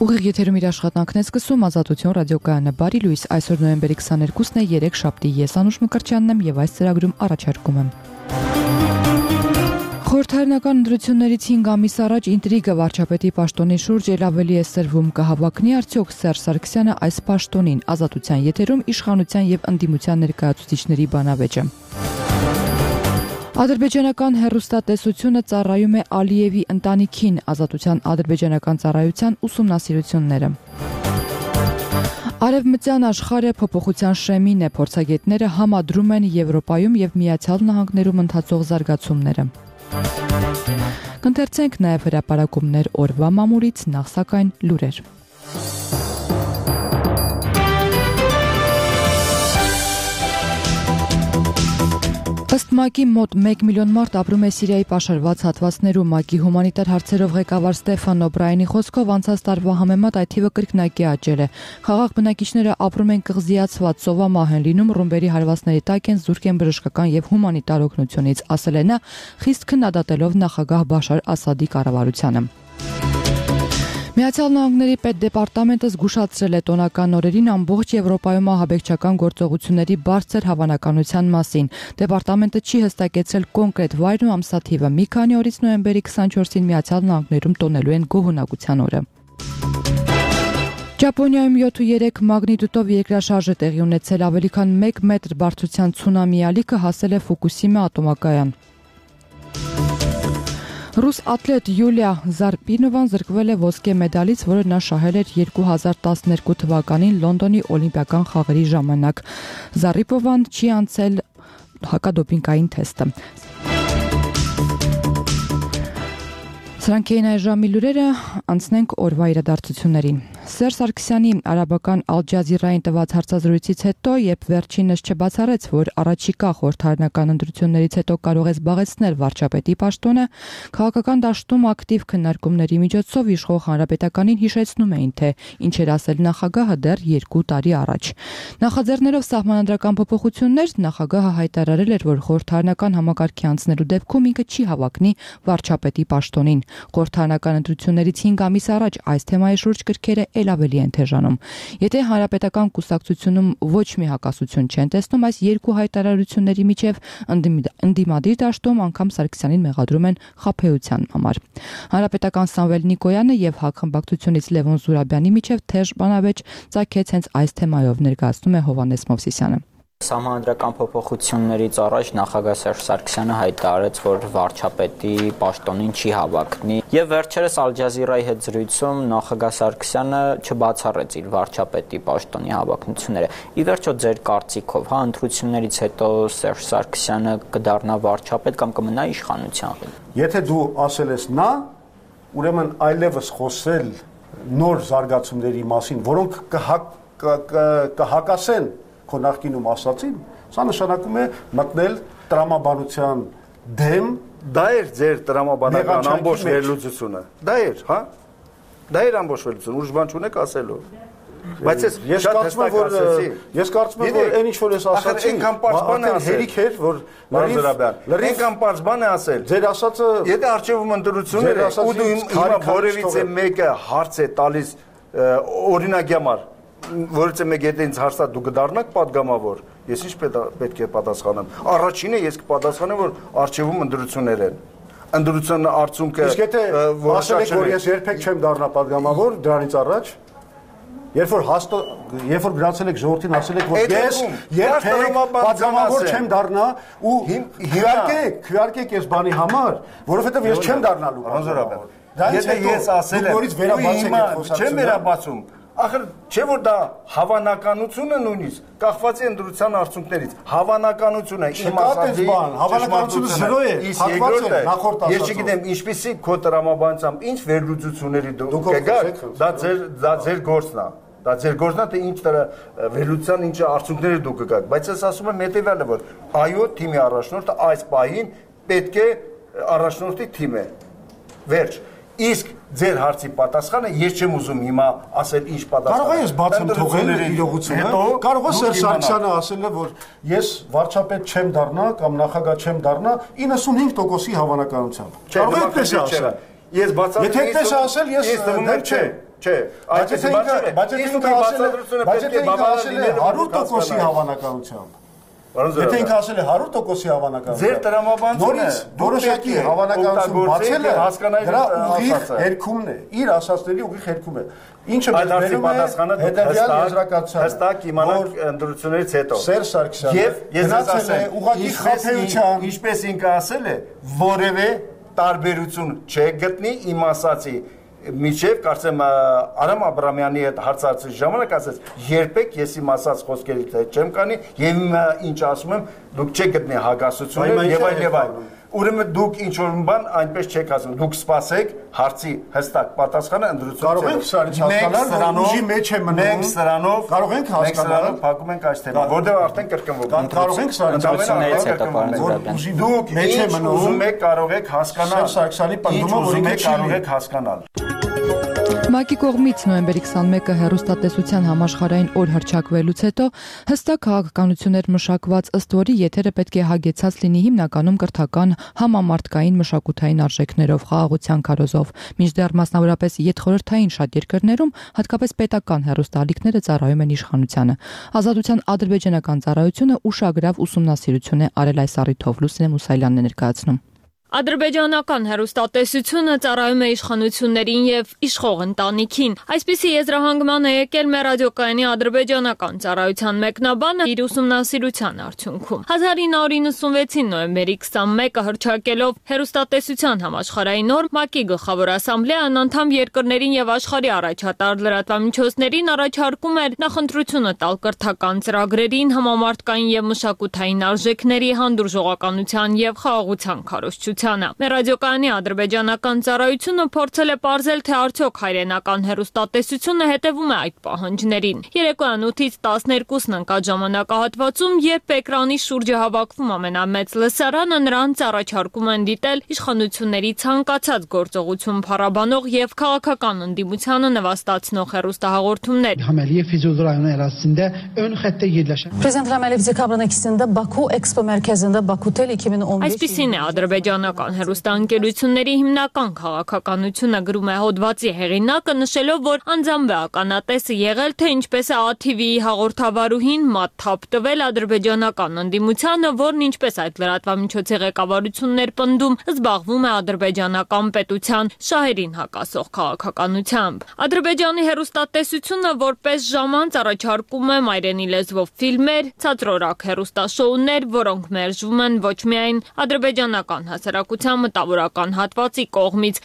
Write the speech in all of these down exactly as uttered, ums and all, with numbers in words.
Ուղիղ եթերում իր աշխատանքն է սկսում Ազատություն ռադիոկայանը բարի լույս, այսօր նոյեմբերի քսաներկուսն է, երեք շաբթի, ես Անուշ Մկրտչյանն եմ եւ այս ծրագրում առաջարկում եմ։ Խորհրդարանական ընտրություններից հինգ ամիս առաջ ինտրիգը վարչապետի պաշտոնի շուրջ ել ավելի է սրվում, կհավակնի արդյոք Սերժ Սարգսյանը այս պաշտոնին, Ազատության եթերում իշխանության եւ ընդդիմության ներկայացուցիչների բանավեճը։ Ադրբեջանական հեռուստատեսությունը ծառայում է Ալիևի ընտանիքին, Ազատության ադրբեջանական ծառայության ուսումնասիրությունները։ Արևմտյան աշխարհը փոփոխության շեմին է, փորձագետները համադրում են Եվրոպայում եւ Միացյալ Նահանգներում ընթացող զարգացումները։ Կընթերցենք նաեւ հրապարակումներ օրվա մամուլից, նախ սակայն լուրեր։ Ըստ ՄԱԿ-ի մոտ մեկ միլիոն մարդ ապրում է Սիրիայի պաշարված հատվածներում, ՄԱԿ-ի հումանիտար հարցերով ղեկավար Ստեֆան Օբրայենի խոսքով անցած տարվա համեմատ այդ թիվը կրկնակի աճել է։ Խաղաղ բնակիչները ապրում են կղզիացված, ծովամահ են լինում, ռումբերի հարվածների տակ են, զուրկ են բժշկական եւ հումանիտար օգնությունից, ասել է նա, խիստ քննադատելով նախագահ Բաշար Ասադի կառավարությանը։ Միացյալ Նահանգների պետդեպարտամենտը զգուշացրել է տոնական օրերին ամբողջ Եվրոպայում ահաբեկչական գործողությունների բարձր հավանականության մասին։ Դեպարտամենտը չի հստակեցրել կոնկրետ վայրն ու ամսաթիվը։ Մի քանի օրից նոյեմբերի քսաներկուսին Միացյալ Նահանգներում տոնելու են գոհունակության օրը։ Ճապոնիայում յոթ ու երեք մագնիտուդով երկրաշարժ է տեղի ունեցել, ավելի քան մեկ մետր բարձրության ցունամի ալիքը հասել է Ֆուկուսիմա ատոմակայան։ Ռուս ատլետ Յուլիա Զարպինովան զրկվել է ոսկե մեդալից, որը նա շահել էր երկու հազար տասներկու թվականին Լոնդոնի օլիմպիական խաղերի ժամանակ։ Զարիպովան չի անցել հակադոպինգային թեստը։ Սրանք էին այժմի լուրերը, անցնենք օրվա իրադարձություններին։ Սերժ Սարգսյանի արաբական Ալ Ջազիրային տված հարցազրույցից հետո, երբ վերջինս չբացառեց, որ առաջիկա խորհրդարանական ընտրություններից հետո կարող է զբաղեցնել վարչապետի պաշտոնը, քաղաքական դաշտում ակտիվ քննարկումների միջոցով իշխող հանրապետականին հիշեցնում էին, թե ինչ էր ասել նախագահը դեռ երկու տարի առաջ։ Նախաձեռնելով սահմանադրական փոփոխություններ, նախագահը հայտարարել էր, որ խորհրդարանական համակարգի անցնելու դեպքում ինքը չի հավակնի վարչապետի պաշտոնին։ Խորհրդարանական ընտրություններից հինգ ամիս առաջ այս թեմայի շուրջ գրքերը ել ավելի են թեժանում։ Եթե հանրապետական կուսակցությունում ոչ մի հակասություն չեն տեսնում այս երկու հայտարարությունների միջև, ընդդիմադիր դաշտում անգամ Սարգսյանին մեղադրում են խաբեության համար։ Հանրապետական Սամվել Նիկոյանը եւ ՀԱԿ խմբակցությունից Լևոն Զուրաբյանի միջև թեժ բանավեճ ծագեց հենց այս թեմայով, ներկայացնում է Հովհաննես Մովսիսյանը։ Սահմանադրական փոփոխություններից առաջ նախագահ Սերժ Սարգսյանը հայտարարեց, որ վարչապետի պաշտոնին չի հավակնի, եւ վերջերս Ալ Ջազիրայի հետ զրույցում նախագահ Սարգսյանը չբացառեց իր վարչապետի պաշտոնի հավակնությունները։ Ի վերջո ձեր կարծիքով, հա, ընտրություններից հետո Սերժ Սարգսյանը կդառնա վարչապետ կամ կմնա իշխանության։ Եթե դու ասել ես նա, ուրեմն այլևս խոսել նոր զարգացումների մասին, որոնք կհակասեն քո նախկինում ասացին, սա նշանակում է մտնել տրամաբանության դեմ, դա էր ձեր տրամաբանական ամբողջ վերլուծությունը։ Դա էր, հա? Դա էր ամբողջ վերլուծությունը, ուրիշ բան չունեք ասելու։ Բայց ես կարծում եմ, որ ես կարծում եմ, որ այն ինչ որ ես ասացի, այնքան པարզ բան է ասել։ Հերիք էր, որ լրիվ այնքան པարզ բան է ասել։ Ձեր ասածը, եթե արժևում ընտրություններ է, ու դու հիմա որևիցե մեկը հարց է տալիս օրինակի համար, որից է մեկ եթե ինձ հարցա դու կդառնաք պատգամավոր, ես ինչ պետք է պատասխանեմ։ Առաջինը ես կպատասխանեմ, որ արժևում ընտրություններ են։ Ընտրության արդյունքը իսկ եթե ասեք, որ ես երբեք չեմ դառնա պատգամավոր, դրանից առաջ, երբ որ հաստո, երբ որ գնացել եք ժողովրդին ասել եք, որ ես երբեք պատգամավոր չեմ դառնա ու քվեարկեք, քվեարկեք այս բանի համար, որովհետև ես չեմ դառնալու պատգամավոր։ Եթե ես ասել եմ, որից վերաբացեք այդ խոսակցությունը, չեմ վերաբացում։ Ախր չէ որ դա հավանականությունը նույնիսկ կախված է ընտրության արդյունքներից։ Հավանականությունը իմ ասածի հավանականությունը զրո է, հակված է նախորդ ասածով։ Ես չգիտեմ ինչպեսի քո տրամաբանությամբ ինչ վերլուծությունների դու կգաք, դա ձեր դա ձեր գործն է։ Դա ձեր գործն է, թե ինչ վերլուծության ինչ արդյունքների դու կգաք, բայց ես ասում եմ հետեւյալը, որ այո, թիմի առաջնորդը այս պահին պետք է առաջնորդի թիմ է։ Վերջ։ Իսկ ձեր հարցի պատասխանը ես չեմ ուզում հիմա ասել ինչ պատասխան։ Կարող է ես բացեմ թողել իրողությունը։ Կարող է Սերժ Սարգսյանը ասել է, որ ես վարչապետ չեմ դառնա կամ նախագահ չեմ դառնա իննսունհինգ տոկոսի հավանականությամբ։ Կարող է այդպես ասել։ Ես բացատրեմ։ Եթե այդպես ասել, ես դեռ չէ։ Չէ, այդ բայց ինքը ասել է հարյուր տոկոսի հավանականությամբ։ Եթե ինքը ասել է հարյուր տոկոսի հավանականությամբ։ Ձեր տրամաբանությունը նորից որոշակի հավանականություն բացել է, դրա ուղիղ հերքումն է, իր ասածների ուղիղ հերքում է։ Ինչը վերաբերում է հետևյալ եզրակացությանը, հստակ իմանանք ընտրություններից հետո։ Սերժ Սարգսյանը եւ ես ասել ուղղակի խափեության, ինչպես ինքը ասել է, որևէ տարբերություն չէ գտնի իմ ասացի միջև կարծեմ Արամ Աբրամյանի հետ հարցացի ժամանակ ասաց երբեք ես իմ ասած խոսքերից հետ չեմ կանի եւ ինչ ասում եմ դուք չեք գտնի հագասությունը եւ այլ եւ այլ ուրեմն դուք ինչ որ բան այնպես չեք ասում դուք սպասեք հարցի հստակ պատասխանը ընդրությունից կարող ենք սրանից հասկանալ ուժի մեջ է մնում մենք սրանով կարող ենք հասկանալ փակում ենք այս թեման որտեղ արդեն կրկնվում կարող ենք սրանից հասկանալ որ ուժի դուք մեջ է մնում ուզում եք կարող եք հասկանալ Սարգսյանի պնդումը որ ինքը կարող եք հասկանալ ՄԱԿ-ի կողմից նոյեմբերի քսաներկը հեռուստատեսության համաշխարհային օր հռչակվելուց հետո հստակ քաղաքականություններ մշակված ըստ որի եթերը պետք է հագեցած լինի հիմնականում կրթական համամարտկային մշակութային արժեքներով խաղաղության քարոզով մինչդեռ մասնավորապես յետխորհրդային շատ երկրներում հատկապես պետական հեռուստաալիքները ծառայում են իշխանությանը ազատության ադրբեջանական ծառայությունը ուշագրավ ուսումնասիրություն է արել այս առիթով Լուսինե Մուսայելյանն է ներկայացնում Ադրբեջանական հեռուստատեսությունը ծառայում է իշխանություններին եւ իշխող ընտանիքին։ Այսպիսի եզրահանգման է եկել մեր ռադիոկայանի ադրբեջանական ծառայության մեկնաբանը իր ուսումնասիրության արդյունքում։ հազար ինը հարյուր նվեցին նոյեմբերի քսաներկը հռչակելով հեռուստատեսության համաշխարհային օր ՄԱԿ-ի գլխավոր ասամբլեան անդամ երկրներին եւ աշխարհի առաջատար լրատվամիջոցներին առաջարկում էր նախընտրությունը տալ կրթական ծրագրերին, համամարտկային եւ մշակութային արժեքների, հանդուրժողականության եւ խաղաղության քարոզչության Մեր ռադիոկայանի ադրբեջանական ծառայությունը փորձել է պարզել, թե արդյոք հայրենական հեռուստատեսությունը հետևում է այդ պահանջներին։ Երեկոյան ութից տասներկուսն ընկած ժամանակահատվածում, երբ էկրանի շուրջը հավաքվում ամենամեծ լսարանը, նրանց առաջարկում են դիտել իշխանությունների ցանկացած գործողություն փառաբանող եւ քաղաքական ընդդիմությանը նվաստացնող հեռուստահաղորդումներ։ Prezident Ռամելև դեկաբրın ikisinde Baku Expo Merkezi'nde Bakutel iki bin on beş Այսպիսին է ադրբեջանական հեռուստաընկերությունների հիմնական քաղաքականությունը գրում է հոդվածի հեղինակը նշելով, որ անձամբ է ականատեսը եղել, թե ինչպես է ա թի վի-ի հաղորդավարուհին մատ թափ տվել ադրբեջանական ընդդիմությանը, որն ինչպես այդ լրատվամիջոցի ղեկավարությունն էր պնդում, զբաղվում է ադրբեջանական պետության շահերին հակասող քաղաքականությամբ։ Ադրբեջանի հեռուստատեսությունը որպես ժամանց առաջարկում է մայրենի լեզվով ֆիլմեր, ցածրորակ հեռուստաշոուներ, որոնք մերժվում են ոչ միայն ադրբեջանական հասարակության մտավորական հատվածի կողմից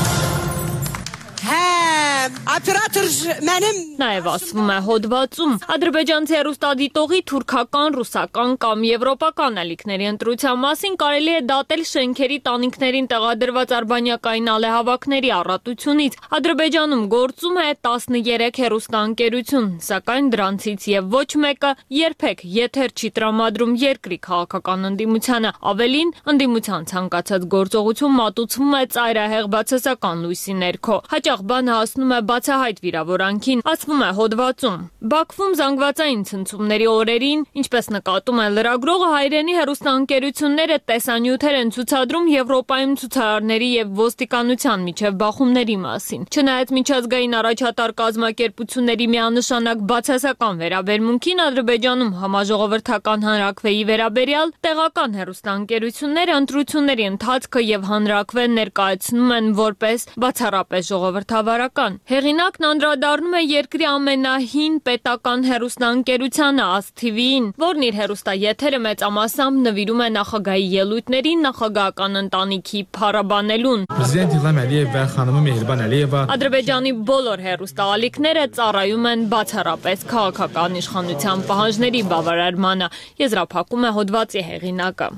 Նաև ասվում է հոդվածում ադրբեջանցի հեռուստադիտողի թուրքական, ռուսական կամ եվրոպական ալիքների ընտրության մասին կարելի է դատել շենքերի տանիքներին տեղադրված արբանյակային ալեհավաքների առատությունից։ Ադրբեջանում գործում է տասներեք հեռուստաընկերություն, սակայն դրանցից եւ ոչ մեկը երբեք եթեր չի տրամադրում երկրի քաղաքական ընդդիմությանը։ Ավելին, ընդդիմության ցանկացած գործողություն մատուցվում է ծայրահեղ բացասական լույսի ներքո։ Հաճախ բանը հասնում է բացահայտ վիրավորանքին, ասվում է հոդվածում։ Բաքվում զանգվածային ցնցումների օրերին, ինչպես նկատում է լրագրողը, հայրենի հեռուստաընկերությունները տեսանյութեր են ցուցադրում Եվրոպայում ցուցարարների եւ ոստիկանության միջև բախումների մասին։ Չնայած միջազգային առաջատար կազմակերպությունների միանշանակ բացասական վերաբերմունքին Ադրբեջանում համաժողովրդական հանրաքվեի վերաբերյալ տեղական հեռուստաընկերությունները ընտրությունների ընթացքը եւ հանրաքվեն ներկայացնում են որպես բացառապես ժողովրդավարական։ Հեղինակն անդրադառնում է երկրի ամենահին պետական հեռուստաընկերությանը ա ս թի վի-ին, որն իր հեռուստաեթերը մեծամասամբ նվիրում է նախագահի ելույթներին նախագահական ընտանիքի փառաբանելուն։ Պրեզիդենտ Իլհամ Ալիև və xanımı Mehriban Əliyeva Ադրբեջանի բոլոր հեռուստաալիքները ծառայում են բացառապես քաղաքական իշխանության պահանջների բավարարմանը, եզրափակում է հոդվածի հեղինակը։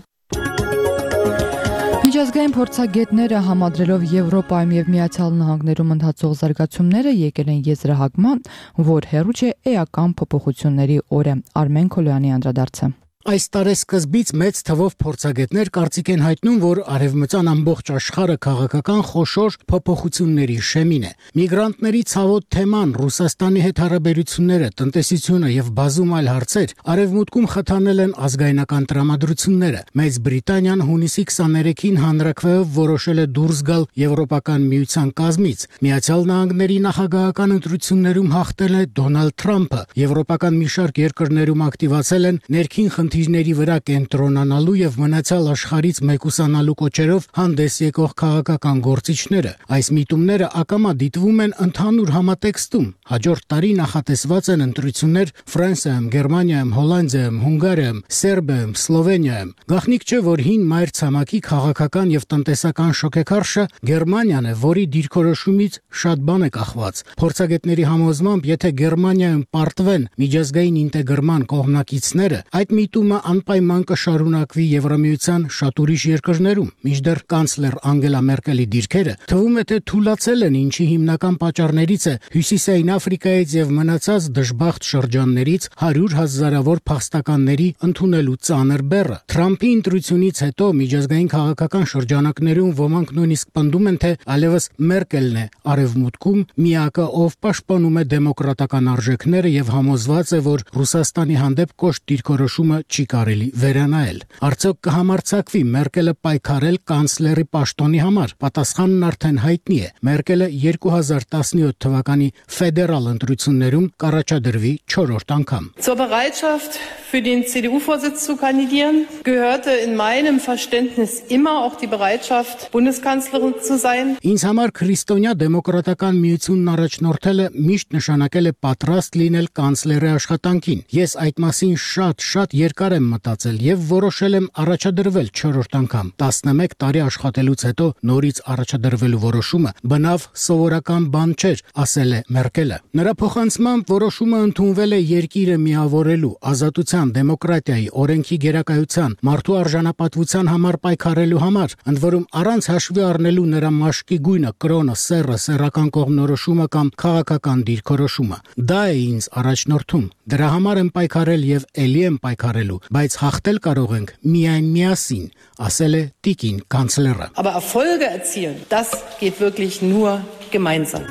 Միջազգային փորձագետները համադրելով Եվրոպայում եւ Միացյալ Նահանգներում ընթացող զարգացումները եկել են եզրահանգման, որ հերուչ է էական փոփոխությունների օրը։ Արմեն Քոլյանի անդրադարձը։ Այս տարեսկզբից մեծ թվով փորձագետներ կարծիք են հայտնում, որ արևմտյան ամբողջ աշխարհը քաղաքական խոշոր փոփոխությունների շեմին է։ Միգրանտների ցավոտ թեման, Ռուսաստանի հետ հարաբերությունները, տնտեսությունը եւ բազում այլ հարցեր արևմուտքում խթանել են ազգայնական տրամադրությունները։ Մեծ Բրիտանիան հունիսի քսաներեքին հանրաքվեով որոշել է դուրս գալ Եվրոպական միության կազմից։ Միացյալ Նահանգների նախագահական ընտրություններում հաղթել է Դոնալդ Թրամփը։ Եվրոպական մի շարք երկրներում ակտիվացել են ներքին խնդիրների վրա կենտրոնանալու եւ մնացյալ աշխարհից մեկուսանալու կոչերով հանդես եկող քաղաքական գործիչները։ Այս միտումները ակամա դիտվում են ընդհանուր համատեքստում։ Հաջորդ տարի նախատեսված են ընտրություններ Ֆրանսիայում, Գերմանիայում, Հոլանդիայում, Հունգարիայում, Սերբիայում, Սլովենիայում։ Գաղտնիք չէ, որ հին մայր ցամաքի քաղաքական եւ տնտեսական շոկեքարշը Գերմանիան է, որի դիրքորոշումից շատ բան է կախված։ Փորձագետների համոզմամբ, եթե Գերմանիայում պարտվեն միջազգային ինտեգրման կողմնակիցները, այդ միտումը անպայման կշարունակվի Եվրամիության շատ ուրիշ երկրներում։ Մինչդեռ կանցլեր Անգելա Մերկելի դիրքերը թվում է թե թուլացել են, ինչի հիմնական պատճառներից է Հյուսիսային Աֆրիկայից եւ մնացած դժբախտ շրջաններից հարյուր հազարավոր փախստականների ընդունելու ծանր բեռը։ Թրամփի ընտրությունից հետո միջազգային քաղաքական շրջանակներում ոմանք նույնիսկ պնդում են, թե այլևս Մերկելն է արևմուտքում միակը, ով պաշտպանում է դեմոկրատական արժեքները եւ համոզված է, որ Ռուսաստանի հանդեպ կոշտ դիրքորոշումը չի կարելի վերանայել։ Արդյոք կհամարձակվի Մերկելը պայքարել կանցլերի պաշտոնի համար։ Պատասխանն արդեն հայտնի է։ Մերկելը երկու հազար տասնյոթ թվականի ֆեդերալ ընտրություններում կառաջադրվի չորրորդ անգամ։ Zur Bereitschaft für den C D U-Vorsitz zu kandidieren gehörte in meinem Verständnis immer auch die Bereitschaft, Bundeskanzlerin zu sein. Ինձ համար քրիստոնյա դեմոկրատական միությունն առաջնորդելը միշտ նշանակել է պատրաստ լինել կանցլերի աշխատանքին։ Ես այդ մասին շատ շատ երկար եմ մտածել եւ որոշել եմ առաջադրվել չորրորդ անգամ։ տասնմեկ տարի աշխատելուց հետո նորից առաջադրվելու որոշումը բնավ սովորական բան չէր, ասել է Մերկելը։ Նրա փոխանցմամբ որոշումը ընդունվել է երկիրը միավորելու, ազատության, դեմոկրատիայի, օրենքի գերակայության, մարդու արժանապատվության համար պայքարելու համար, ընդ որում առանց հաշվի առնելու նրա մաշկի գույնը, կրոնը, սեռը, սեռական կողմնորոշումը կամ քաղաքական դիրքորոշումը։ Դա է ինձ առաջնորդում։ Դրա համար եմ պայքարել եւ ելի եմ պայքարելու, բայց հաղթել կարող ենք միայն միասին, ասել է տիկին կանցլերը։ Aber Erfolge erzielen, das geht wirklich nur gemeinsam.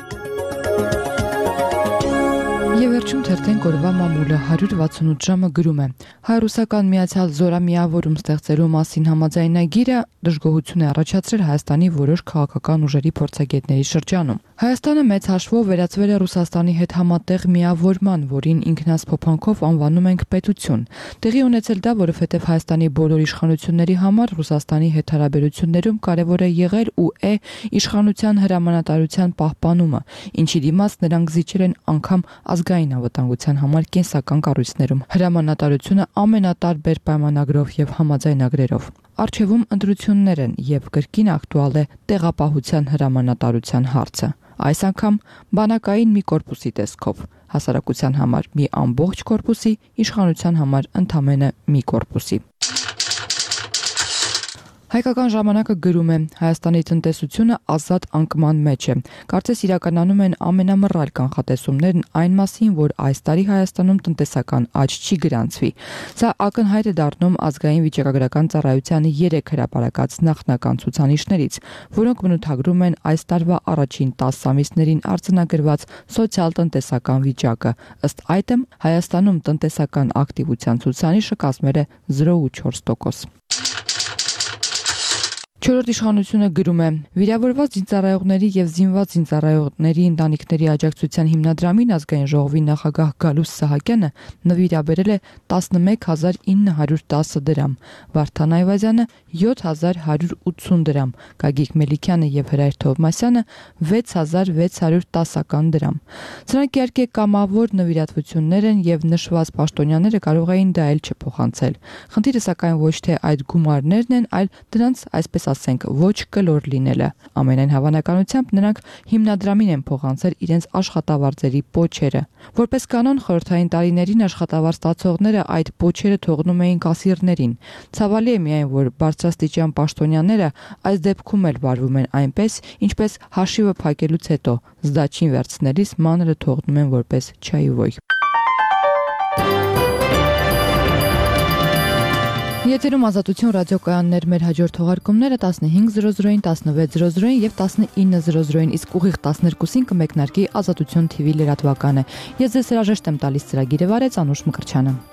Եվերջում թերթեն կորվա մամուլը հարյուր վաթսունութ ժամը գրում է. Հայ-ռուսական միացյալ զորամիավորում ստեղծելու մասին համաձայնագիրը դժգոհություն է առաջացրել Հայաստանի որոշ քաղաքական ուժերի փորձագետների շրջանում։ Հայաստանը մեծ հաշվով վերածվել է Ռուսաստանի հետ համատեղ միավորման, որին ինքնասփոփանքով անվանում ենք պետություն։ Տեղի ունեցել դա, որովհետև Հայաստանի բոլոր իշխանությունների համար Ռուսաստանի հետ հարաբերություններում կարևոր է եղել ու է իշխանության հրամանատարության պահպանումը, ինչի դիմաց նրանք զիջել են անգամ ազգային անվտանգության համար կենսական կառույցներում հրամանատարությունը ամենատարբեր պայմանագրով եւ համաձայնագրերով։ Արչևում ընտրություններ են եւ կրկին ակտուալ է տեղապահության հրամանատարության հարցը։ Այս անգամ բանակային մի կորպուսի տեսքով, հասարակության համար մի ամբողջ կորպուսի, իշխանության համար ընդամենը մի կորպուսի։ Հայկական ժամանակը գրում է. Հայաստանի տնտեսությունը ազատ անկման մեջ է։ Կարծես իրականանում են ամենամռայլ կանխատեսումներն այն մասին, որ այս տարի Հայաստանում տնտեսական աճ չի գրանցվի։ Սա ակնհայտ է դառնում ազգային վիճակագրական ծառայության երեք հրապարակած նախնական ցուցանիշներից, որոնք բնութագրում են այս տարվա առաջին տասը ամիսներին արձանագրված սոցիալ-տնտեսական վիճակը։ Ըստ այդմ Հայաստանում տնտեսական ակտիվության ցուցանիշը կազմել է զրո ու չորս տոկոս։ Չորրորդ իշխանությունը գրում է. Վիրավորված զինծառայողների եւ զինված զինծառայողների ընտանիքների աջակցության հիմնադրամին ազգային ժողովի նախագահ Գալուս Սահակյանը նվիրաբերել է տասնմեկ հազար ինը հարյուր տասը դրամ, Վարդան Այվազյանը յոթ հազար հարյուր ութսուն դրամ, Գագիկ Մելիքյանը եւ Հրայր Թովմասյանը վեց հազար վեց հարյուր տասական դրամ։ Սրանք իհարկե կամավոր նվիրատվություններ են եւ նշված պաշտոնյաները կարող էին դա էլ չփոխանցել։ Խնդիրը սակայն ոչ թե այդ գումարներն են, այլ դրանց այսպես ասենք ոչ կլոր լինելը։ Ամենայն հավանականությամբ նրանք հիմնադրամին են փոխանցել իրենց աշխատավարձերի պոչերը։ Որպես կանոն խորհրդային տարիներին աշխատավարձ ստացողները այդ պոչերը թողնում էին կասիրներին։ Ցավալի է միայն, որ բարձրաստիճան պաշտոնյաները այս դեպքում էլ վարվում են այնպես, ինչպես հաշիվը փակելուց հետո զդաչին վերցնելիս մանրը թողնում են որպես չայվոյ։ Եթերում Ազատություն ռադիոկայաններ, մեր հաջորդ թողարկումները տասնհինգ զրո զրոին, տասնվեց զրո զրոին եւ տասնինը զրո զրոին, իսկ ուղիղ տասներկուսին կմեկնարկի Ազատություն թիվի լրատվականը։ Ես ձեզ հրաժեշտ եմ տալիս ծրագիրը վարեց Անուշ Մկրտչյանը։